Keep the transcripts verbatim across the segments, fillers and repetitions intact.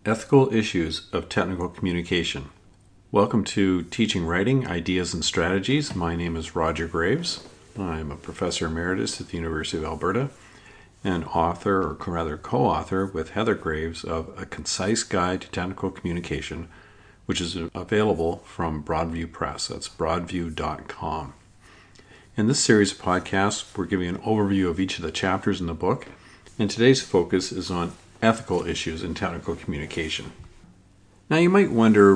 Ethical Issues of Technical Communication. Welcome to Teaching Writing, Ideas and Strategies. My name is Roger Graves. I'm a professor emeritus at the University of Alberta and author, or rather co-author, with Heather Graves of A Concise Guide to Technical Communication, which is available from Broadview Press. That's broadview dot com. In this series of podcasts, we're giving an overview of each of the chapters in the book, and today's focus is on ethical issues in technical communication. Now, you might wonder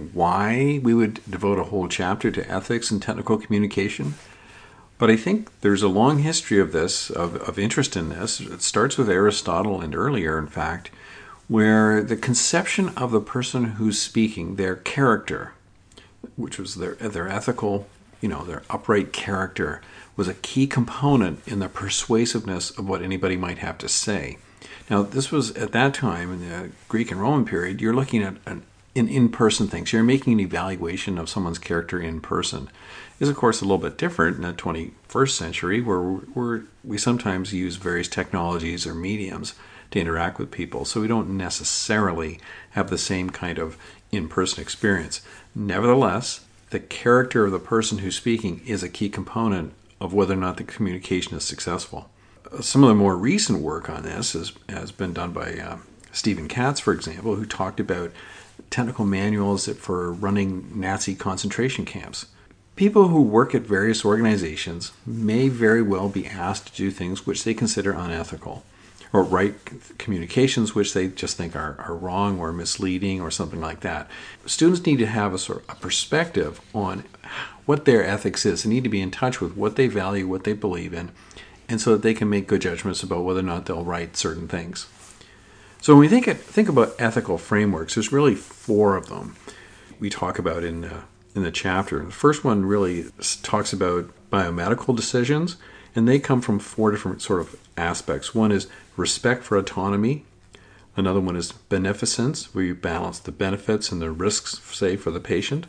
why we would devote a whole chapter to ethics in technical communication, but I think there's a long history of this, of, of interest in this. It starts with Aristotle and earlier, in fact, where the conception of the person who's speaking, their character, which was their their ethical, you know, their upright character, was a key component in the persuasiveness of what anybody might have to say. Now, this was, at that time, in the Greek and Roman period, you're looking at an in, in-person things. You're making an evaluation of someone's character in person. Is, of course, a little bit different in the twenty-first century, where we're, we sometimes use various technologies or mediums to interact with people, so we don't necessarily have the same kind of in-person experience. Nevertheless, the character of the person who's speaking is a key component of whether or not the communication is successful. Some of the more recent work on this has, has been done by uh, Stephen Katz, for example, who talked about technical manuals for running Nazi concentration camps. People who work at various organizations may very well be asked to do things which they consider unethical, or write communications which they just think are, are wrong or misleading or something like that. Students need to have a sort of a perspective on what their ethics is. They need to be in touch with what they value, what they believe in, and so that they can make good judgments about whether or not they'll write certain things. So when we think think about ethical frameworks, there's really four of them we talk about in the, in the chapter. The first one really talks about biomedical decisions, and they come from four different sort of aspects. One is respect for autonomy. Another one is beneficence, where you balance the benefits and the risks, say, for the patient.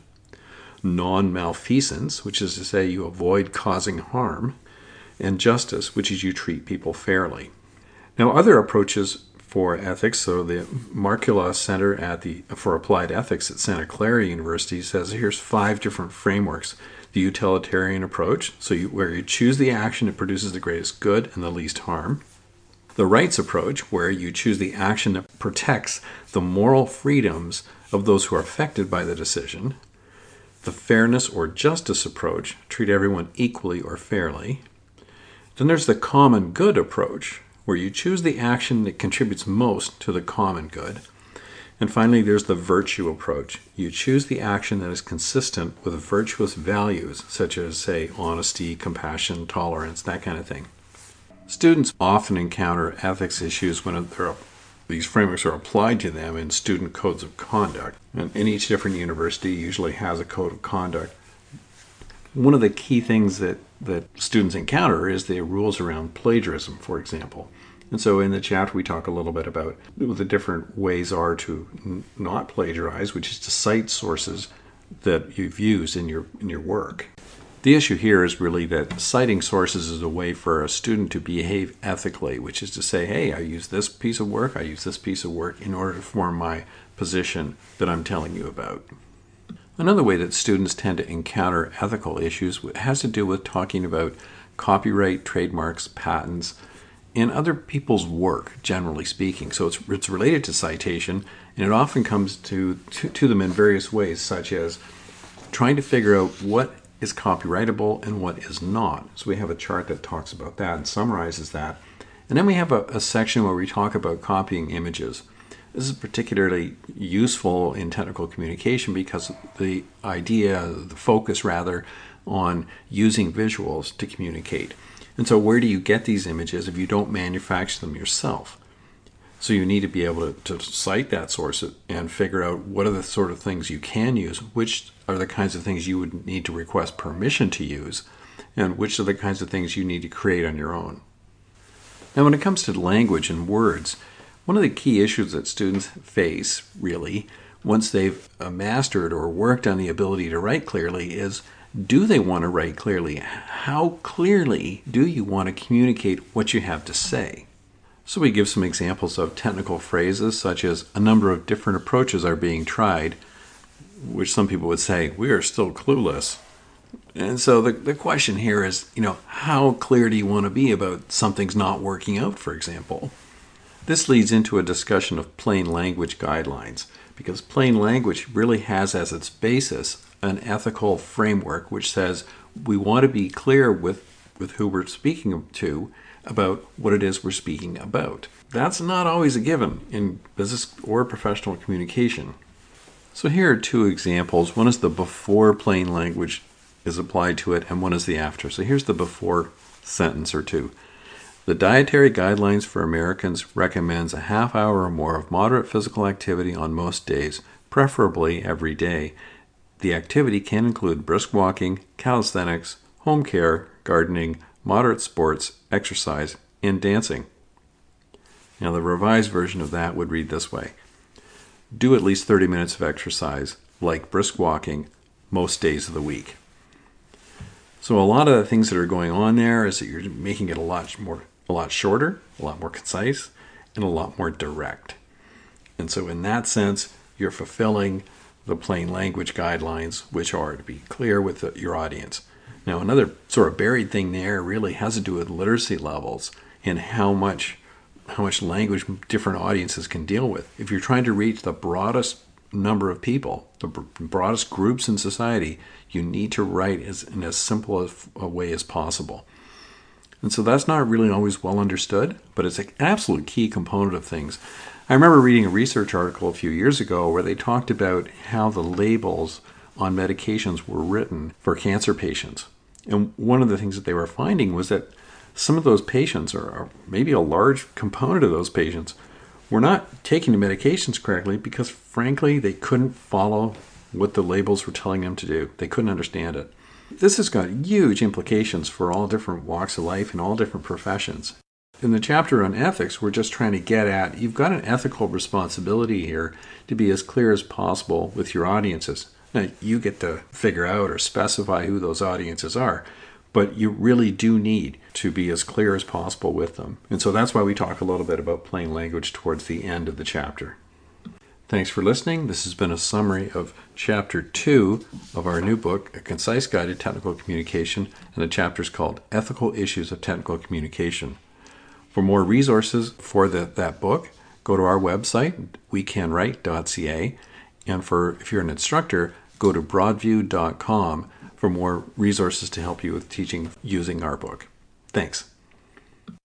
Non-malfeasance, which is to say you avoid causing harm. And justice, which is you treat people fairly. Now, other approaches for ethics, so the Markkula Center at the for Applied Ethics at Santa Clara University says here's five different frameworks. The utilitarian approach, so you, where you choose the action that produces the greatest good and the least harm. The rights approach, where you choose the action that protects the moral freedoms of those who are affected by the decision. The fairness or justice approach, treat everyone equally or fairly. Then there's the common good approach, where you choose the action that contributes most to the common good. And finally, there's the virtue approach. You choose the action that is consistent with virtuous values, such as, say, honesty, compassion, tolerance, that kind of thing. Students often encounter ethics issues when they're, these frameworks are applied to them in student codes of conduct. And in each different university usually has a code of conduct. One of the key things that, that students encounter is the rules around plagiarism, for example. And so in the chapter we talk a little bit about what the different ways are to n- not plagiarize, which is to cite sources that you've used in your in your work. The issue here is really that citing sources is a way for a student to behave ethically, which is to say, hey, I use this piece of work, I use this piece of work in order to form my position that I'm telling you about. Another way that students tend to encounter ethical issues has to do with talking about copyright, trademarks, patents, and other people's work, generally speaking. So it's it's related to citation, and it often comes to, to, to them in various ways, such as trying to figure out what is copyrightable and what is not. So we have a chart that talks about that and summarizes that. And then we have a, a section where we talk about copying images. This is particularly useful in technical communication because the idea, the focus rather, on using visuals to communicate. And so where do you get these images if you don't manufacture them yourself? So you need to be able to, to cite that source and figure out what are the sort of things you can use, which are the kinds of things you would need to request permission to use, and which are the kinds of things you need to create on your own. Now, when it comes to language and words, one of the key issues that students face, really, once they've mastered or worked on the ability to write clearly is, do they want to write clearly? How clearly do you want to communicate what you have to say? So we give some examples of technical phrases such as a number of different approaches are being tried, which some people would say, we are still clueless. And so the, the question here is, you know, how clear do you want to be about something's not working out, for example? This leads into a discussion of plain language guidelines, because plain language really has as its basis an ethical framework which says we want to be clear with, with who we're speaking to about what it is we're speaking about. That's not always a given in business or professional communication. So here are two examples. One is the before plain language is applied to it, and one is the after. So here's the before sentence or two. The Dietary Guidelines for Americans recommends a half hour or more of moderate physical activity on most days, preferably every day. The activity can include brisk walking, calisthenics, home care, gardening, moderate sports, exercise, and dancing. Now the revised version of that would read this way. Do at least thirty minutes of exercise, like brisk walking, most days of the week. So a lot of the things that are going on there is that you're making it a lot more, a lot shorter, a lot more concise, and a lot more direct. And so in that sense, you're fulfilling the plain language guidelines, which are to be clear with the, your audience. Now, another sort of buried thing there really has to do with literacy levels and how much how much language different audiences can deal with. If you're trying to reach the broadest number of people, the broadest groups in society, you need to write as, in as simple a way as possible. And so that's not really always well understood, but it's an absolute key component of things. I remember reading a research article a few years ago where they talked about how the labels on medications were written for cancer patients. And one of the things that they were finding was that some of those patients, or maybe a large component of those patients, were not taking the medications correctly because, frankly, they couldn't follow what the labels were telling them to do. They couldn't understand it. This has got huge implications for all different walks of life and all different professions. In the chapter on ethics, we're just trying to get at, you've got an ethical responsibility here to be as clear as possible with your audiences. Now, you get to figure out or specify who those audiences are, but you really do need to be as clear as possible with them. And so that's why we talk a little bit about plain language towards the end of the chapter. Thanks for listening. This has been a summary of Chapter two of our new book, A Concise Guide to Technical Communication, and the chapter is called Ethical Issues of Technical Communication. For more resources for the, that book, go to our website, we can write dot c a, and for if you're an instructor, go to broadview dot com for more resources to help you with teaching using our book. Thanks.